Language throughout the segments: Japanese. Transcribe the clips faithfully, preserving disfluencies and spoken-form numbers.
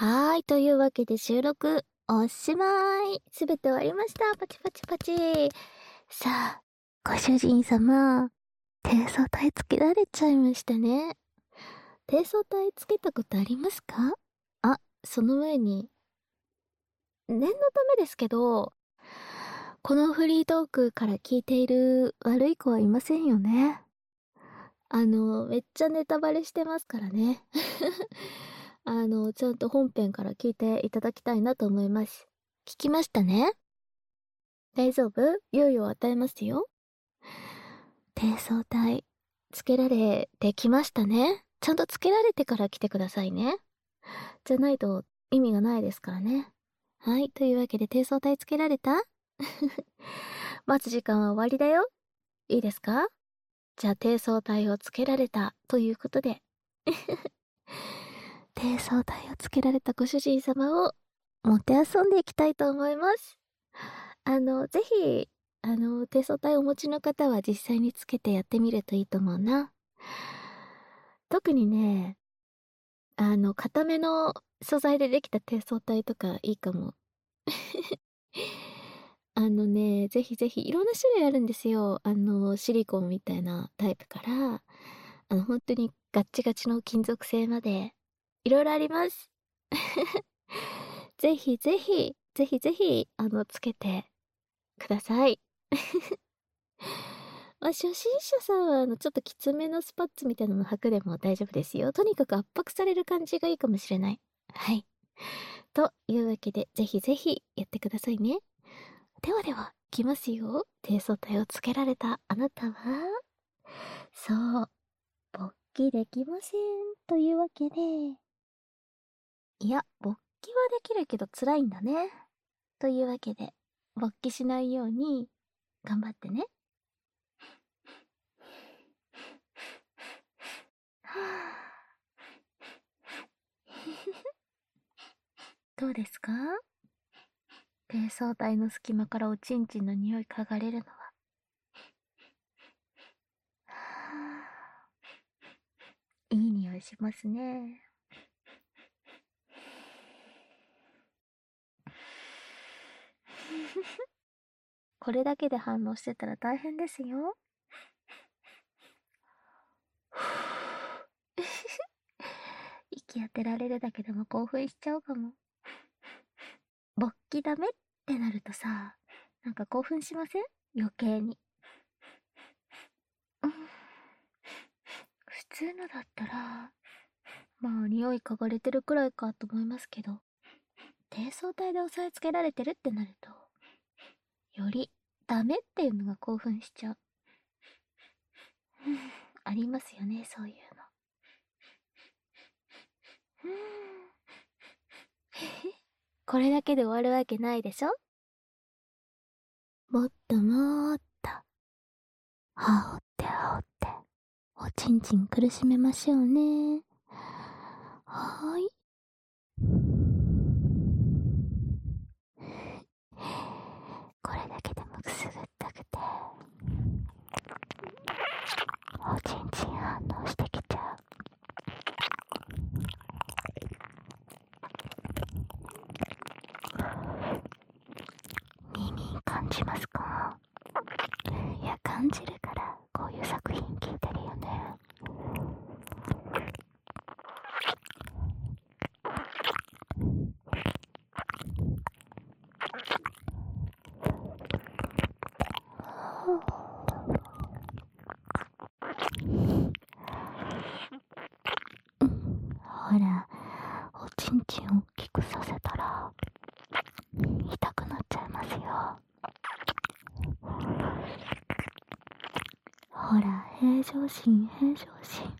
はーい。というわけで収録おしまい。すべて終わりました。パチパチパチ。さあ、ご主人様、低層体つけられちゃいましたね。低層体つけたことありますか？あ、その前に、念のためですけど、このフリートークから聞いている悪い子はいませんよね。あの、めっちゃネタバレしてますからね。あの、ちゃんと本編から聞いていただきたいなと思います。聞きましたね？大丈夫？猶予を与えますよ。低層体、つけられてきましたね。ちゃんとつけられてから来てくださいね。じゃないと意味がないですからね。はい。というわけで低層体つけられた？待つ時間は終わりだよ。いいですか？じゃあ低層体をつけられたということで。低層体をつけられたご主人様をもてあそんでいきたいと思います。あの、ぜひ、あの、低層体をお持ちの方は実際につけてやってみるといいと思うな。特にね、あの、固めの素材でできた低層体とかいいかも。あのね、ぜひぜひ、いろんな種類あるんですよ。あの、シリコンみたいなタイプから、あの、本当にガッチガチの金属製まで、いろいろあります。ぜひぜひ、ぜひぜひ、あの、つけてください。まあ、初心者さんは、あの、ちょっときつめのスパッツみたいなの履くでも大丈夫ですよ。とにかく圧迫される感じがいいかもしれない。はい。というわけで、ぜひぜひやってくださいね。ではでは、いきますよ。低層体をつけられたあなたは、そう、勃起できません。というわけで、いや、勃起はできるけど辛いんだね。というわけで、勃起しないように、頑張ってね。はぁどうですか？低層体の隙間からおちんちんの匂い嗅がれるのは。はぁいい匂いしますね。これだけで反応してたら大変ですよ。息当てられるだけでも興奮しちゃうかも。勃起ダメってなるとさ、なんか興奮しません？余計に。うん、普通のだったら、まあ匂い嗅がれてるくらいかと思いますけど、低層体で押さえつけられてるってなると、よりダメっていうのが興奮しちゃう。うん、ありますよね、そういうの。うん、これだけで終わるわけないでしょ？もっともーっと、羽織って羽織って、おちんちん苦しめましょうね。はーい。これだけでもくすぐったくて、おちんちん反応してきちゃう。耳感じますか？いや、感じるからこういう作品聞いてるよね。ほら、おちんちん大きくさせたら痛くなっちゃいますよ。ほら、平常心、平常心。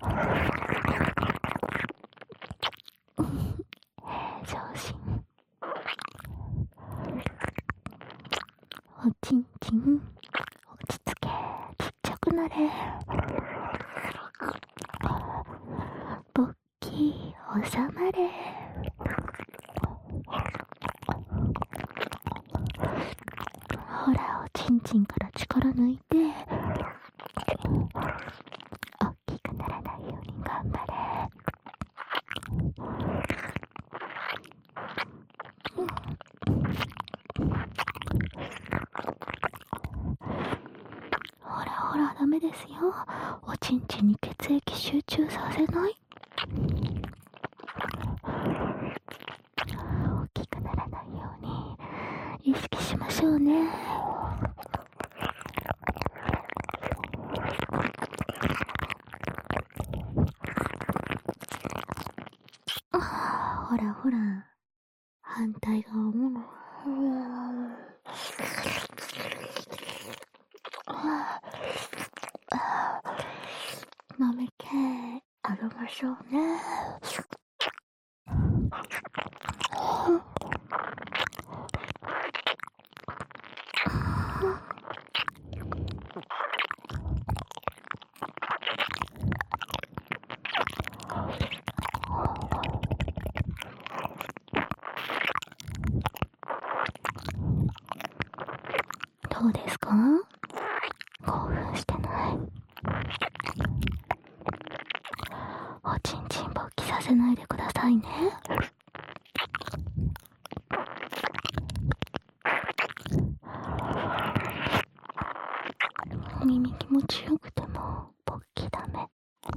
平常心。おちんちん、落ち着け、ちっちゃくなれ。勃起、収まれ。ほら、おちんちんから力抜いて、大きくならないように頑張れ。 ですよ。おちんちんに血液集中させない。大きくならないように意識しましょうね。あ、ほらほら、反対側も。飲み気あげましょうね。どうですか？興奮してない？おちんちん勃起させないでくださいね。耳気持ちよくても勃起ダメ。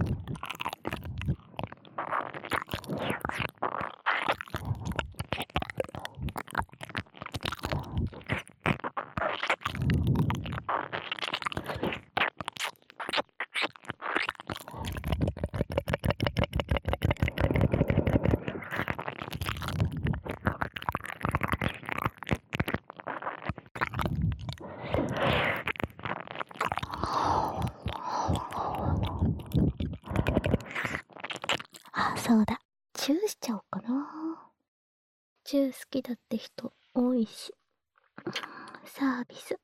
あ、そうだ。チューしちゃおうかな。チュー好きだって人多いし。サービス。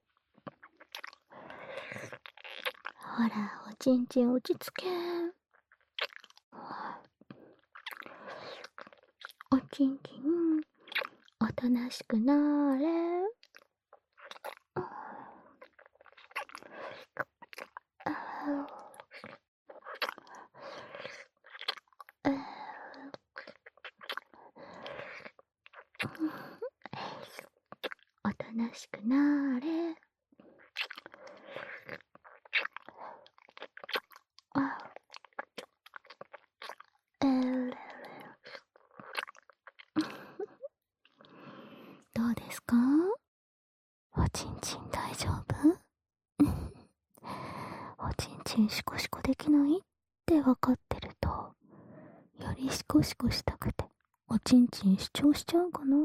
ほら、おちんちん落ち着け。おちんちん、おとなしくなーれ。おとなしくなーれ。えー、どうですか？おちんちん大丈夫？おちんちんシコシコできないって分かってると、よりシコシコしたくておちんちん主張しちゃうかな。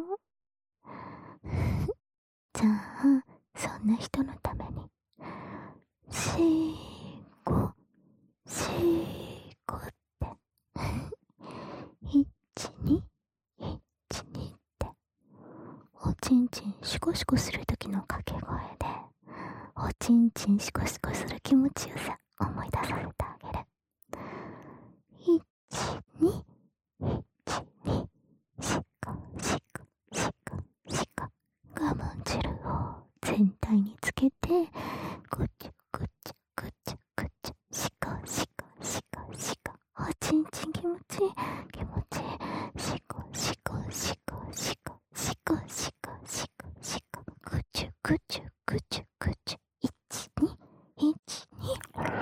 じゃあ、そんな人のためにシーコシーコっていちにいちにっておちんちんシコシコするときの掛け声でおちんちんシコシコする気持ちよさ思い出させてあげる。いちにいちにシコシコシコシコ我慢汁を全体につけてぐちゅぐちゅぐちゅぐちゅシコシコシコシコおちんちん気持ちいい気持ちいいシコシコシコシコシコシコシコシコぐちゅぐちゅぐちゅぐちゅいちにいちに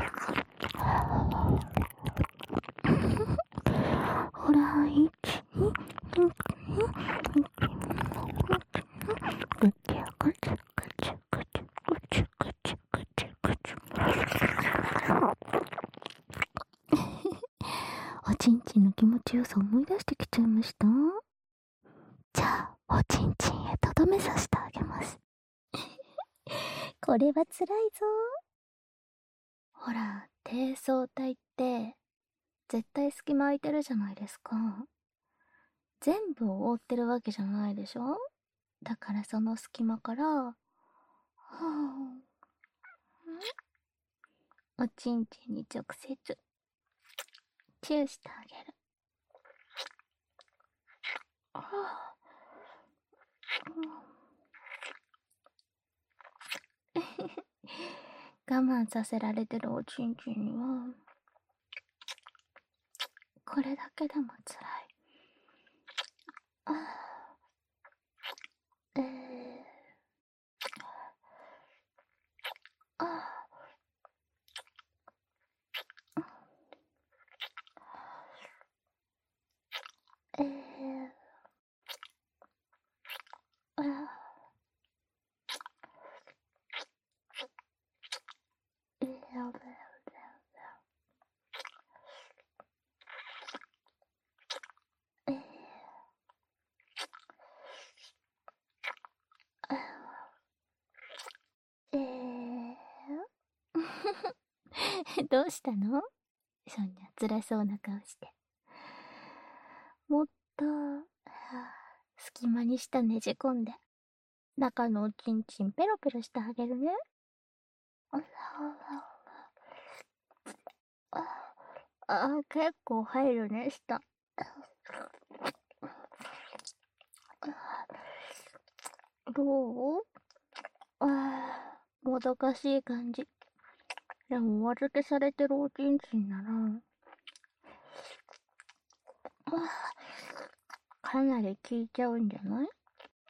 ほらいちにぐちゅぐちゅぐちゅぐちゅぐちゅぐちゅぐちゅぐちゅぐちゅぐちゅおちんちんの気持ちよさ思い出してきちゃいました。じゃあおちんちんへとどめさせてあげます。これはつらいぞ。ほら、低層体って絶対隙間空いてるじゃないですか。全部を覆ってるわけじゃないでしょ。だからその隙間からはぁおちんちんに直接チューしてあげる。はぁ我慢させられてるおちんちんにはこれだけでもつらい。あーえー、あどうしたの？そんな辛そうな顔して。もっと、はあ、隙間に下ねじ込んで、中のおちんちんペロペロしてあげるね。ああ、結構入るね、下。どう？ああ、もどかしい感じ。でも、お預けされてるおちんちんなら、かなり効いちゃうんじゃない？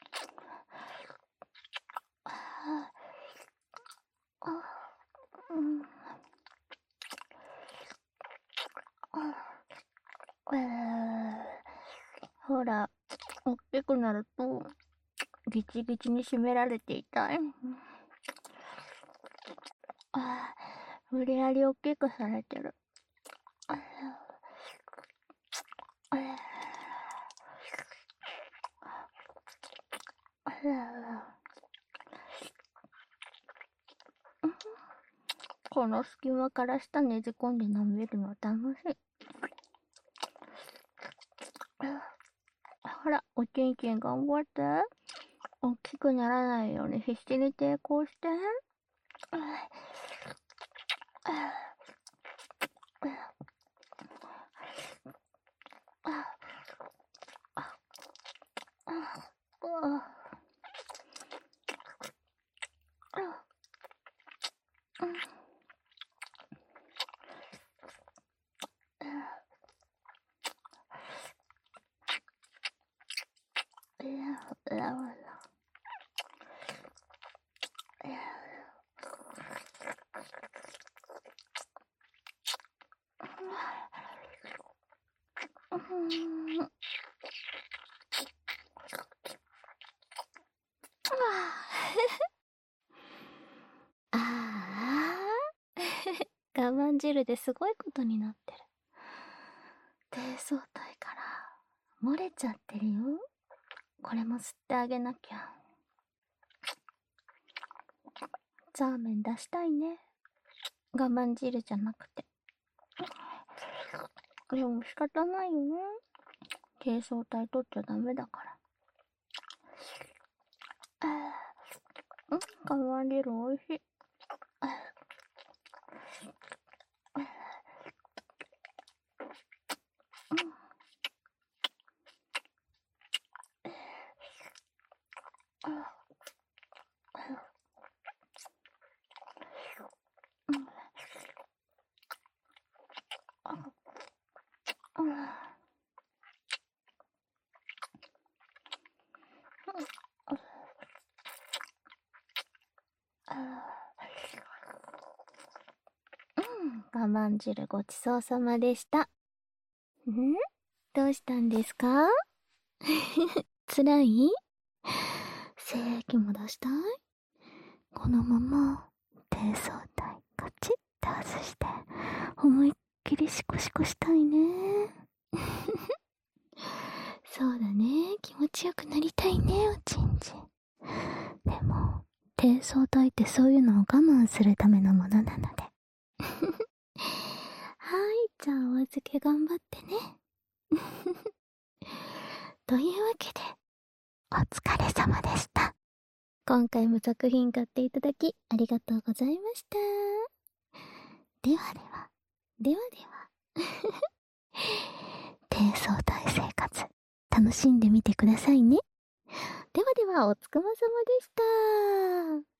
ほら、大きくなると、ギチギチに締められていたい。ああ、無理やり大きくされてる。この隙間から下ねじ込んで舐めるの楽しい。ほら、おちんちん頑張って。大きくならないように必死に抵抗して。ああ、我慢汁ですごいことになってる。低層体から漏れちゃってるよ。これも吸ってあげなきゃ。ザーメン出したいね。我慢汁じゃなくて。でも仕方ないよね。低層体取っちゃダメだから。うん、我慢汁おいしい。我慢汁ごちそうさまでした。ん？どうしたんですか？辛い？精液も出したい？このまま低層体カチッて外して思いっきりシコシコしたいね。そうだね、気持ちよくなりたいね、おちんちん。でも低層体ってそういうのを我慢するためのものなので。はい、じゃあお預け頑張ってね。というわけで、お疲れ様でした。今回も作品買っていただきありがとうございました。ではでは、ではでは。低層体生活、楽しんでみてくださいね。ではでは、おつくまさまでした。